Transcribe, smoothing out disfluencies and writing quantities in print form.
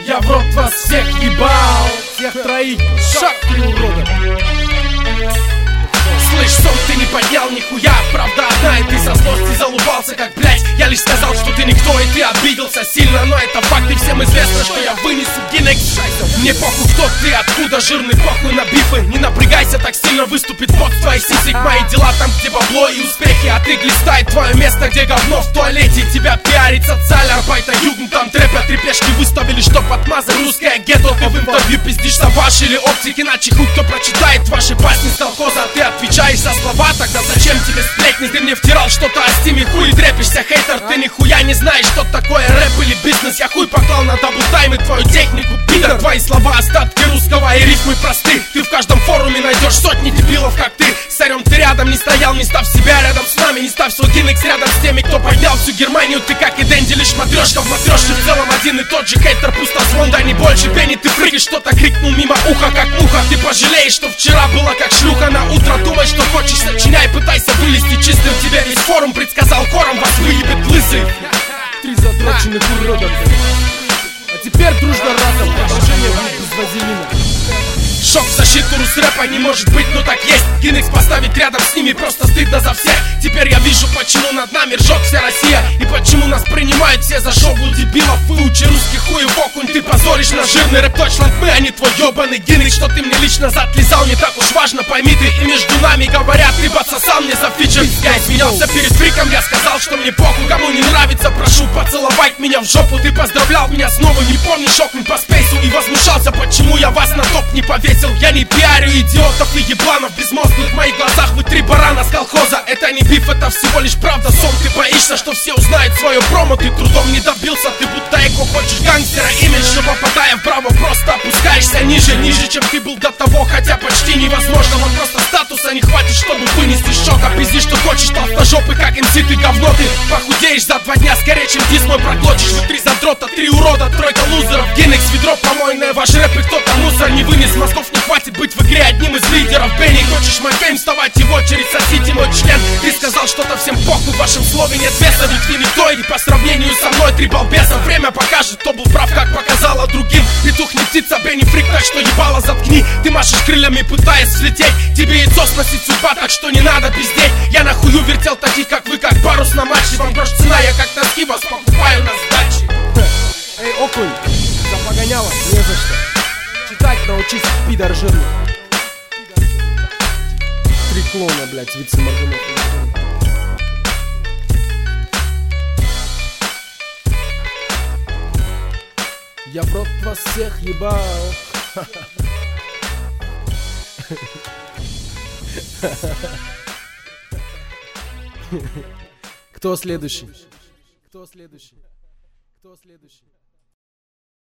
Я в рот вас всех ебал, всех троих, шаг ты уродом. Слышь, сон ты не поднял нихуя, правда одна, и ты со злости залупался, как блять. Я лишь сказал, что ты никто, и ты обиделся сильно, но это факт, и всем известно, что я вынесу Гинекс. Мне похуй, кто ты, откуда, жирный, похуй на бифы. Не напрягайся, так сильно выступит пот с твоих сисек. Мои дела там, где бабло и успехи, а ты глистай твое место, где говно в туалете. Тебя пиарит социаль-арбайта, югн, там трэпят, трепешки выставили, чтоб отмазать русское гетто. Ты в интервью пиздишь за ваш или оптик, иначе хуй кто прочитает ваши басни с колхоза. А ты отвечаешь за слова, тогда зачем тебе сплетни? Ты мне втирал что-то о стиме, хуй трепишься, хейтер. Ты нихуя не знаешь, что такое рэп или бизнес. Я хуй поклал на даблтайм и твою технику, пидор. Твои слова остатки русского и рифмы просты. Ты в каждом форуме найдешь сотни дебилов, как ты. Царем ты рядом не стоял, не ставь себя рядом с нами. Не ставь свой Гинекс рядом с теми, кто поднял всю Германию. Ты как и Дэнди, лишь матрешка в матрешке. В целом один и тот же хейтер, пустозвон, дай не больше пени. Ты фрик, что-то крикнул мимо уха, как муха. Ты пожалеешь, что вчера было как шлюха. На утро думай, что хочешь, сочиняй, пытайся вылезти чистым. Тебе весь форум предсказал хором, вас выебет лысый. Три задроченных урода. А теперь дружно разом, продолжение будет без вазелина. Шок в защиту русрэпа не может быть, но так есть. Гинекс поставить рядом с ними просто стыдно за всех. Теперь я вижу, почему над нами ржет вся Россия. И почему нас принимают все за шоблу дебилов. Выучи русский хуй в окунь, ты позоришь на жирный рэп. Точно мы, а не твой ебаный Гинекс. Что ты мне лично затлизал, не так уж важно, пойми ты. И между нами говорят, ты подсосал мне за фичер. Я извинялся перед фриком, я сказал, что мне похуй. Кому не нравится, прошу поцеловать меня в жопу. Ты поздравлял меня снова, не помнишь, окунь по спейсу. И возмущался, почему я вас на топ не повесил. Я не пиарю идиотов и ебланов безмозглых. В моих глазах вы три барана с колхоза. Это не биф, это всего лишь правда. Сон, ты боишься, что все узнают свое промо. Ты трудом не добился, ты будто эко хочешь гангстера имидж. Но попадая в право, просто опускаешься ниже, чем ты был до того. Хотя почти невозможно, вот просто статуса не хватит, чтобы вынести шок. А пизди, что хочешь, толстожопый, как МС, ты говно. Ты похудеешь за 2 дня скорее, чем дис мой проглотишь. Внутри задрота 3 урода, тройка лузеров. Гинекс, ведро помойное, ваш рэп и кто-то мусор не вынес. Мозгов не хватит быть в игре одним из лидеров. Бенни, хочешь мой фейм, вставать и в очередь сосите мой член. Ты сказал, что-то всем похуй, в вашем слове нет веса. Ведь вы никто, и по сравнению со мной 3 балбеса. Время покажет, кто был прав, как показала другим. Петух не птица, Бенни фрик, так что ебало заткни. Ты машешь крыльями, пытаясь взлететь. Тебе яйцо сносить судьба, так что не надо пиздеть. Я на хую вертел таких, как вы, как парус на матче. Вам грош цена, я как носки вас покупаю на сдаче. Эй, окунь, за погоняло, не за что. Читать научись, пидор жирный. 3 клоуна, блять, вице-моргунов. Я в рот вас всех ебал. Кто следующий? Кто следующий? Кто следующий?